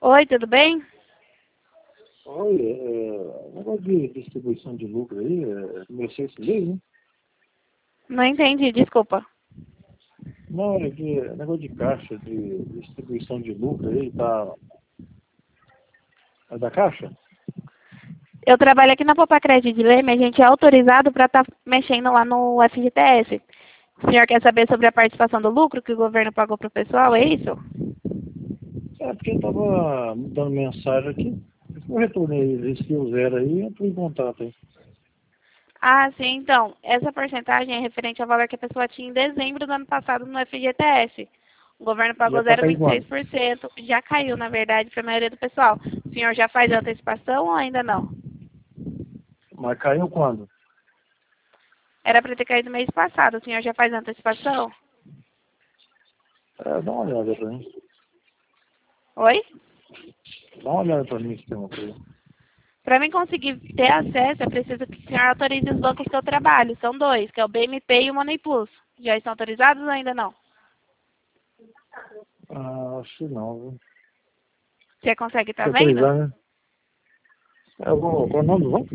Oi, tudo bem? Olha, negócio de distribuição de lucro aí, comecei esse mês, né? Não entendi, desculpa. Não, negócio de caixa, de distribuição de lucro aí, tá. É da caixa? Eu trabalho aqui na Popacred de Leme, a gente é autorizado para estar mexendo lá no FGTS. O senhor quer saber sobre a participação do lucro que o governo pagou para o pessoal, é isso? É porque eu tava dando mensagem aqui. Eu retornei, risquei o zero aí e entrei em contato aí. Ah, sim, então. Essa porcentagem é referente ao valor que a pessoa tinha em dezembro do ano passado no FGTS. O governo pagou Já tá caindo quando? 0,26%, já caiu, na verdade, para a maioria do pessoal. O senhor já faz antecipação ou ainda não? Mas caiu quando? Era para ter caído mês passado, o senhor já faz antecipação? Dá uma olhada pra mim. Oi? Dá uma olhada pra mim se tem uma coisa. Para mim conseguir ter acesso, é preciso que o senhor autorize os bancos que eu trabalho. São dois, que é o BMP e o Money Plus. Já estão autorizados ou ainda não? Acho que não, viu? Você consegue estar Se vendo? autorizar, né? Qual é o nome do banco?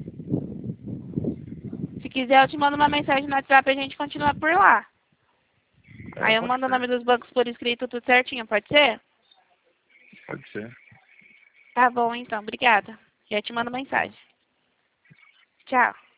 Se quiser, eu te mando uma mensagem no WhatsApp e a gente continua por lá. Aí eu Pode mando o ser. nome dos bancos por escrito, tudo certinho, pode ser? Pode ser. Tá bom, então. Obrigada. Já te mando mensagem. Tchau.